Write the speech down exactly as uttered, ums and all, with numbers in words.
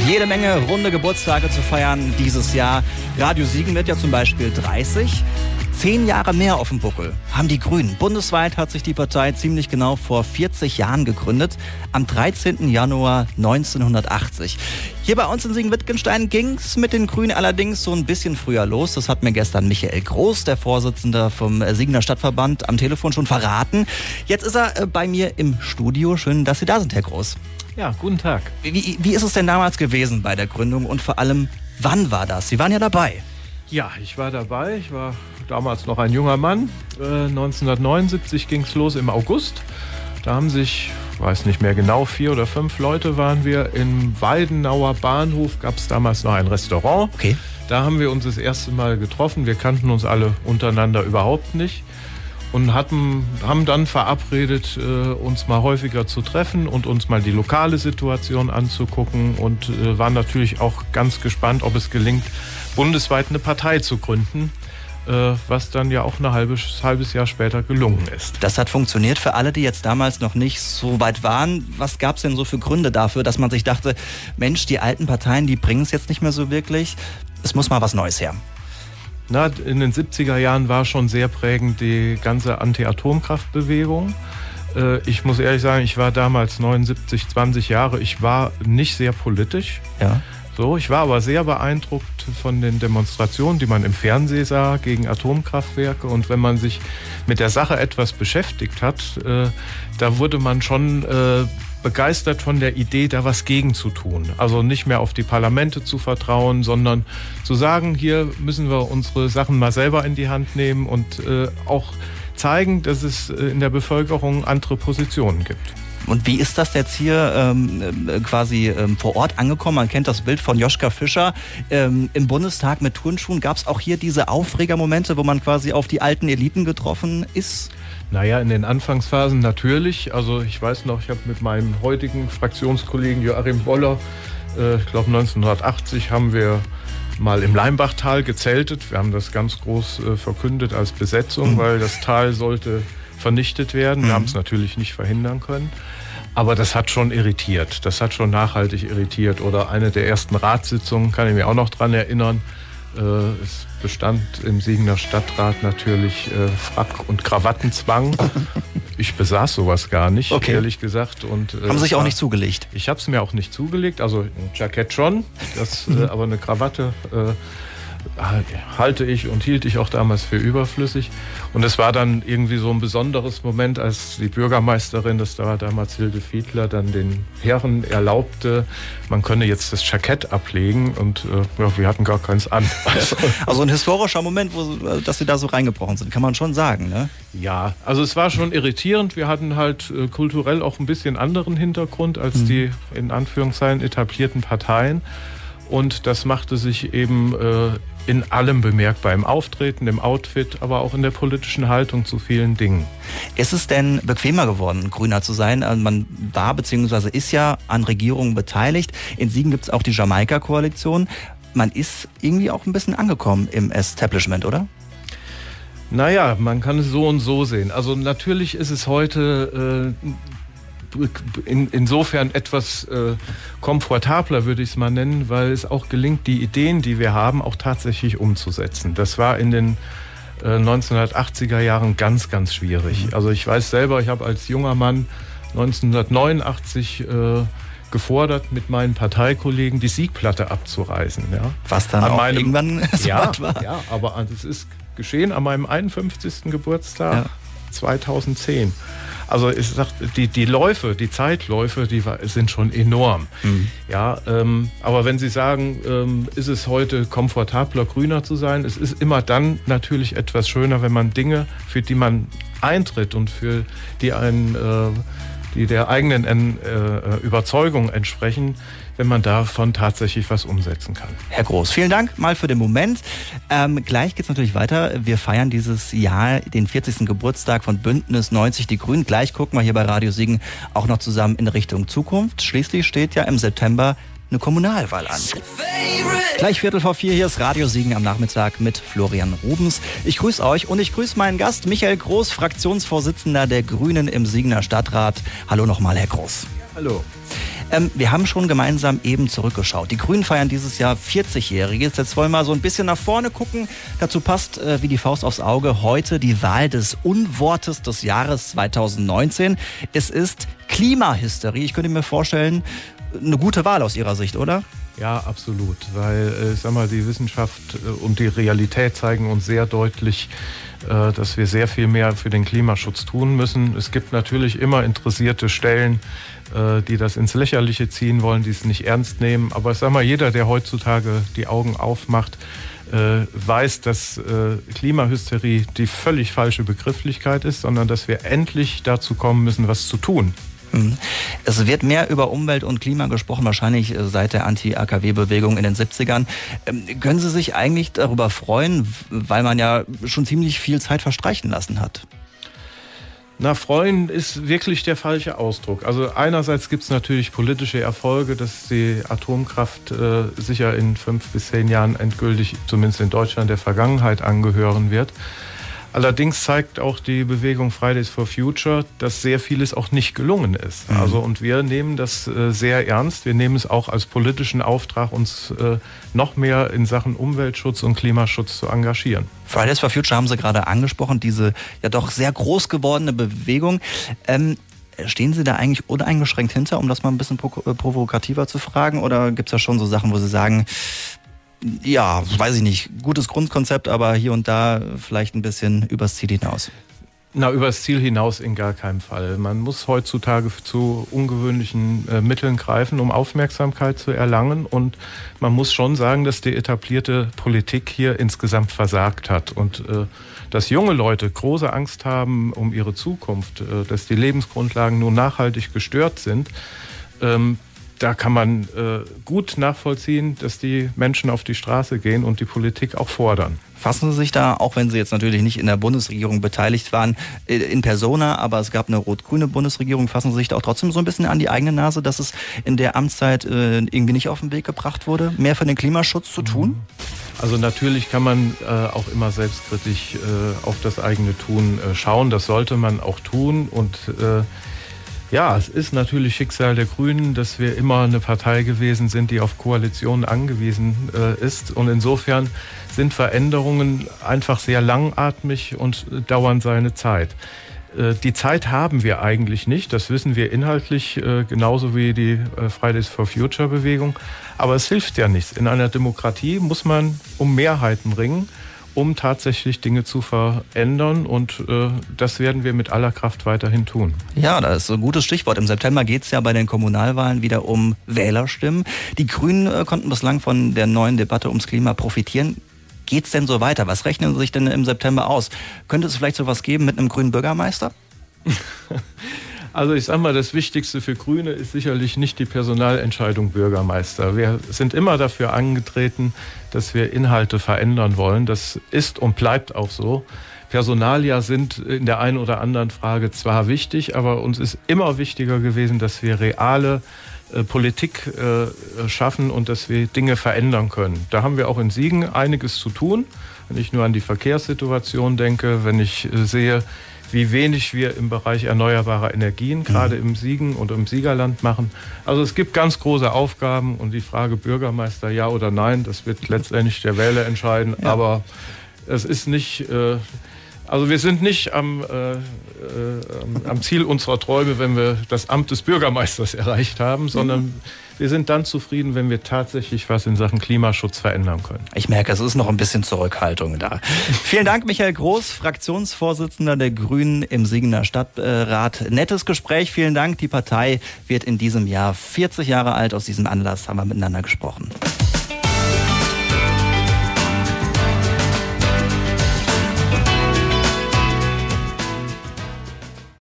Jede Menge runde Geburtstage zu feiern dieses Jahr. Radio Siegen wird ja zum Beispiel dreißig. Zehn Jahre mehr auf dem Buckel haben die Grünen. Bundesweit hat sich die Partei ziemlich genau vor vierzig Jahren gegründet, am dreizehnten Januar neunzehnhundertachtzig. Hier bei uns in Siegen-Wittgenstein ging's mit den Grünen allerdings so ein bisschen früher los. Das hat mir gestern Michael Groß, der Vorsitzende vom Siegener Stadtverband, am Telefon schon verraten. Jetzt ist er bei mir im Studio. Schön, dass Sie da sind, Herr Groß. Ja, guten Tag. Wie, wie ist es denn damals gewesen bei der Gründung und vor allem, wann war das? Sie waren ja dabei. Ja, ich war dabei. Ich war damals noch ein junger Mann. Äh, neunzehnhundertneunundsiebzig ging es los im August. Da haben sich, weiß nicht mehr genau, vier oder fünf Leute waren wir. Im Weidenauer Bahnhof gab es damals noch ein Restaurant. Okay. Da haben wir uns das erste Mal getroffen. Wir kannten uns alle untereinander überhaupt nicht. Und hatten, haben dann verabredet, äh, uns mal häufiger zu treffen und uns mal die lokale Situation anzugucken und äh, waren natürlich auch ganz gespannt, ob es gelingt, bundesweit eine Partei zu gründen, äh, was dann ja auch ein halbes, halbes Jahr später gelungen ist. Das hat funktioniert für alle, die jetzt damals noch nicht so weit waren. Was gab es denn so für Gründe dafür, dass man sich dachte, Mensch, die alten Parteien, die bringen es jetzt nicht mehr so wirklich, es muss mal was Neues her? Na, in den siebziger Jahren war schon sehr prägend die ganze Anti-Atomkraftbewegung. Äh, ich muss ehrlich sagen, ich war damals neunundsiebzig, zwanzig Jahre. Ich war nicht sehr politisch. Ja. So, ich war aber sehr beeindruckt von den Demonstrationen, die man im Fernsehen sah gegen Atomkraftwerke. Und wenn man sich mit der Sache etwas beschäftigt hat, äh, da wurde man schon äh, begeistert von der Idee, da was gegen zu tun. Also nicht mehr auf die Parlamente zu vertrauen, sondern zu sagen, hier müssen wir unsere Sachen mal selber in die Hand nehmen und äh, auch zeigen, dass es in der Bevölkerung andere Positionen gibt. Und wie ist das jetzt hier ähm, quasi ähm, vor Ort angekommen? Man kennt das Bild von Joschka Fischer ähm, im Bundestag mit Turnschuhen. Gab es auch hier diese Aufregermomente, wo man quasi auf die alten Eliten getroffen ist? Naja, in den Anfangsphasen natürlich. Also ich weiß noch, ich habe mit meinem heutigen Fraktionskollegen Joachim Boller, äh, ich glaube neunzehnhundertachtzig, haben wir mal im Leimbachtal gezeltet. Wir haben das ganz groß äh, verkündet als Besetzung, mhm. weil das Tal sollte vernichtet werden. Wir mhm. haben es natürlich nicht verhindern können. Aber das hat schon irritiert. Das hat schon nachhaltig irritiert. Oder eine der ersten Ratssitzungen, kann ich mich auch noch dran erinnern. Äh, es bestand im Siegener Stadtrat natürlich äh, Frack- und Krawattenzwang. Ich besaß sowas gar nicht, okay. ehrlich gesagt. Und, äh, haben Sie sich auch nicht zugelegt? Ich habe es mir auch nicht zugelegt. Also ein Jackett schon, das, äh, aber eine Krawatte äh, halte ich und hielt ich auch damals für überflüssig. Und es war dann irgendwie so ein besonderes Moment, als die Bürgermeisterin, das war damals Hilde Fiedler, dann den Herren erlaubte, man könne jetzt das Jackett ablegen und äh, ja, wir hatten gar keins an. Also, also ein historischer Moment, wo, dass Sie da so reingebrochen sind, kann man schon sagen, ne? Ja, also es war schon irritierend. Wir hatten halt äh, kulturell auch ein bisschen anderen Hintergrund als mhm. die in Anführungszeichen etablierten Parteien. Und das machte sich eben äh, in allem bemerkbar, im Auftreten, im Outfit, aber auch in der politischen Haltung zu vielen Dingen. Ist es denn bequemer geworden, Grüner zu sein? Also man war bzw. ist ja an Regierungen beteiligt. In Siegen gibt es auch die Jamaika-Koalition. Man ist irgendwie auch ein bisschen angekommen im Establishment, oder? Naja, man kann es so und so sehen. Also natürlich ist es heute äh, In, insofern etwas äh, komfortabler, würde ich es mal nennen, weil es auch gelingt, die Ideen, die wir haben, auch tatsächlich umzusetzen. Das war in den äh, neunzehnhundertachtziger Jahren ganz, ganz schwierig. Also ich weiß selber, ich habe als junger Mann neunzehnhundertneunundachtzig äh, gefordert, mit meinen Parteikollegen die Siegplatte abzureißen. Ja. Was dann an auch meinem, irgendwann so ja, weit war. Ja, aber es ist geschehen an meinem einundfünfzigsten Geburtstag ja. zweitausendzehn. Also ich sag, die, die Läufe, die Zeitläufe, die sind schon enorm. Mhm. Ja, ähm, aber wenn Sie sagen, ähm, ist es heute komfortabler, grüner zu sein, es ist immer dann natürlich etwas schöner, wenn man Dinge, für die man eintritt und für die einen, äh, die der eigenen äh, Überzeugung entsprechen, wenn man davon tatsächlich was umsetzen kann. Herr Groß, vielen Dank mal für den Moment. Ähm, gleich geht's natürlich weiter. Wir feiern dieses Jahr den vierzigsten Geburtstag von Bündnis neunzig Die Grünen. Gleich gucken wir hier bei Radio Siegen auch noch zusammen in Richtung Zukunft. Schließlich steht ja im September eine Kommunalwahl an. Gleich Viertel vor vier, hier ist Radio Siegen am Nachmittag mit Florian Rubens. Ich grüße euch und ich grüße meinen Gast Michael Groß, Fraktionsvorsitzender der Grünen im Siegener Stadtrat. Hallo nochmal, Herr Groß. Hallo. Ähm, wir haben schon gemeinsam eben zurückgeschaut. Die Grünen feiern dieses Jahr vierzigjähriges. Jetzt wollen wir mal so ein bisschen nach vorne gucken. Dazu passt äh, wie die Faust aufs Auge heute die Wahl des Unwortes des Jahres zweitausendneunzehn. Es ist Klimahysterie. Ich könnte mir vorstellen, eine gute Wahl aus Ihrer Sicht, oder? Ja, absolut, weil äh, sag mal, die Wissenschaft äh, und die Realität zeigen uns sehr deutlich, äh, dass wir sehr viel mehr für den Klimaschutz tun müssen. Es gibt natürlich immer interessierte Stellen, äh, die das ins Lächerliche ziehen wollen, die es nicht ernst nehmen. Aber ich sag mal, jeder, der heutzutage die Augen aufmacht, äh, weiß, dass äh, Klimahysterie die völlig falsche Begrifflichkeit ist, sondern dass wir endlich dazu kommen müssen, was zu tun. Es wird mehr über Umwelt und Klima gesprochen, wahrscheinlich seit der Anti-A K W-Bewegung in den siebzigern. Können Sie sich eigentlich darüber freuen, weil man ja schon ziemlich viel Zeit verstreichen lassen hat? Na, freuen ist wirklich der falsche Ausdruck. Also einerseits gibt es natürlich politische Erfolge, dass die Atomkraft äh, sicher in fünf bis zehn Jahren endgültig, zumindest in Deutschland, der Vergangenheit angehören wird. Allerdings zeigt auch die Bewegung Fridays for Future, dass sehr vieles auch nicht gelungen ist. Mhm. Also, und wir nehmen das äh, sehr ernst. Wir nehmen es auch als politischen Auftrag, uns äh, noch mehr in Sachen Umweltschutz und Klimaschutz zu engagieren. Fridays for Future haben Sie gerade angesprochen, diese ja doch sehr groß gewordene Bewegung. Ähm, stehen Sie da eigentlich uneingeschränkt hinter, um das mal ein bisschen provokativer zu fragen? Oder gibt es da schon so Sachen, wo Sie sagen, ja, weiß ich nicht, gutes Grundkonzept, aber hier und da vielleicht ein bisschen übers Ziel hinaus? Na, übers Ziel hinaus in gar keinem Fall. Man muss heutzutage zu ungewöhnlichen äh, Mitteln greifen, um Aufmerksamkeit zu erlangen. Und man muss schon sagen, dass die etablierte Politik hier insgesamt versagt hat. Und äh, dass junge Leute große Angst haben um ihre Zukunft, äh, dass die Lebensgrundlagen nun nachhaltig gestört sind, ähm, da kann man äh, gut nachvollziehen, dass die Menschen auf die Straße gehen und die Politik auch fordern. Fassen Sie sich da, auch wenn Sie jetzt natürlich nicht in der Bundesregierung beteiligt waren, in persona, aber es gab eine rot-grüne Bundesregierung, fassen Sie sich da auch trotzdem so ein bisschen an die eigene Nase, dass es in der Amtszeit äh, irgendwie nicht auf den Weg gebracht wurde, mehr für den Klimaschutz zu tun? Also natürlich kann man äh, auch immer selbstkritisch äh, auf das eigene Tun äh, schauen. Das sollte man auch tun und äh, ja, es ist natürlich Schicksal der Grünen, dass wir immer eine Partei gewesen sind, die auf Koalitionen angewiesen äh, ist. Und insofern sind Veränderungen einfach sehr langatmig und äh, dauern seine Zeit. Äh, die Zeit haben wir eigentlich nicht, das wissen wir inhaltlich, äh, genauso wie die äh, Fridays for Future Bewegung. Aber es hilft ja nichts. In einer Demokratie muss man um Mehrheiten ringen, um tatsächlich Dinge zu verändern. Und äh, das werden wir mit aller Kraft weiterhin tun. Ja, das ist ein gutes Stichwort. Im September geht es ja bei den Kommunalwahlen wieder um Wählerstimmen. Die Grünen äh, konnten bislang von der neuen Debatte ums Klima profitieren. Geht es denn so weiter? Was rechnen Sie sich denn im September aus? Könnte es vielleicht sowas geben mit einem grünen Bürgermeister? Also ich sag mal, das Wichtigste für Grüne ist sicherlich nicht die Personalentscheidung Bürgermeister. Wir sind immer dafür angetreten, dass wir Inhalte verändern wollen. Das ist und bleibt auch so. Personalia sind in der einen oder anderen Frage zwar wichtig, aber uns ist immer wichtiger gewesen, dass wir reale äh, Politik äh, schaffen und dass wir Dinge verändern können. Da haben wir auch in Siegen einiges zu tun. Wenn ich nur an die Verkehrssituation denke, wenn ich äh, sehe, wie wenig wir im Bereich erneuerbarer Energien, gerade im Siegen und im Siegerland machen. Also es gibt ganz große Aufgaben und die Frage Bürgermeister ja oder nein, das wird letztendlich der Wähler entscheiden. Ja. Aber es ist nicht, äh, also wir sind nicht am, äh, äh, am Ziel unserer Träume, wenn wir das Amt des Bürgermeisters erreicht haben, sondern mhm. wir sind dann zufrieden, wenn wir tatsächlich was in Sachen Klimaschutz verändern können. Ich merke, es ist noch ein bisschen Zurückhaltung da. Vielen Dank, Michael Groß, Fraktionsvorsitzender der Grünen im Siegener Stadtrat. Nettes Gespräch, vielen Dank. Die Partei wird in diesem Jahr vierzig Jahre alt. Aus diesem Anlass haben wir miteinander gesprochen.